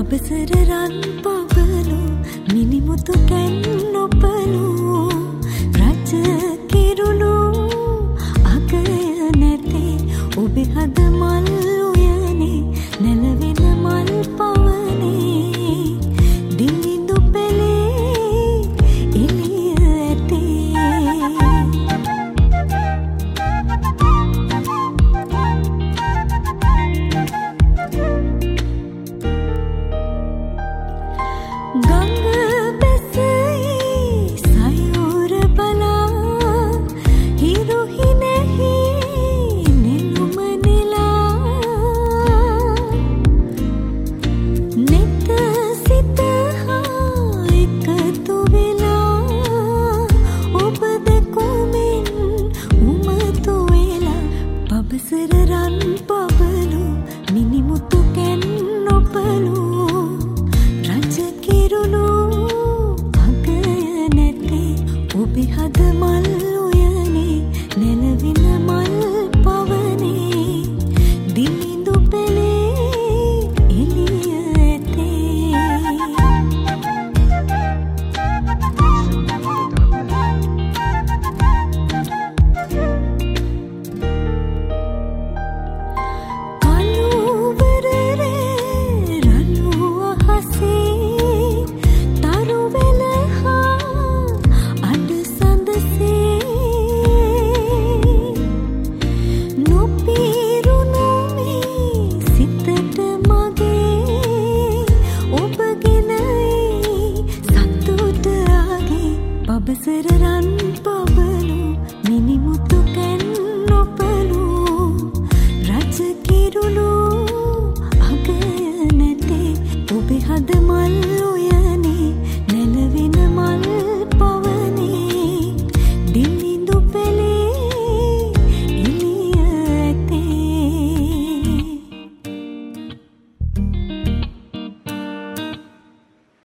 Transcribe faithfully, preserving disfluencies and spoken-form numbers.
පබසර රන් පබලු මිනිමුතු can නොපලු රජ කිරුළු අගය නැතේ ඔබේ හද මල් උයනේ නැලවෙන මල් පවනේ දිලිඳු පෙළේ එළිය ඇතේ ගංග බැසයි සයුර බලා හිරු හිනෙහි නෙළුම නෙලා නෙත සිත හා එකතු වෙලා ඔබ දෙකුමින් උමතු වෙලා පබසර රන් පබලු මිනිමුතු කැන් නොපලු ඔබේ හද මල් උයනේ නැලවින මල් පවනේ දිලිඳු පෙළේ එළිය ඇතේ කළුවරේ රළු අහසේ තරු වෙලහා පබසර රන් පබලු මිනිමුතු කැන් නොපලු රජ කිරුළු අගය නැතේ ඔබේ හද මල්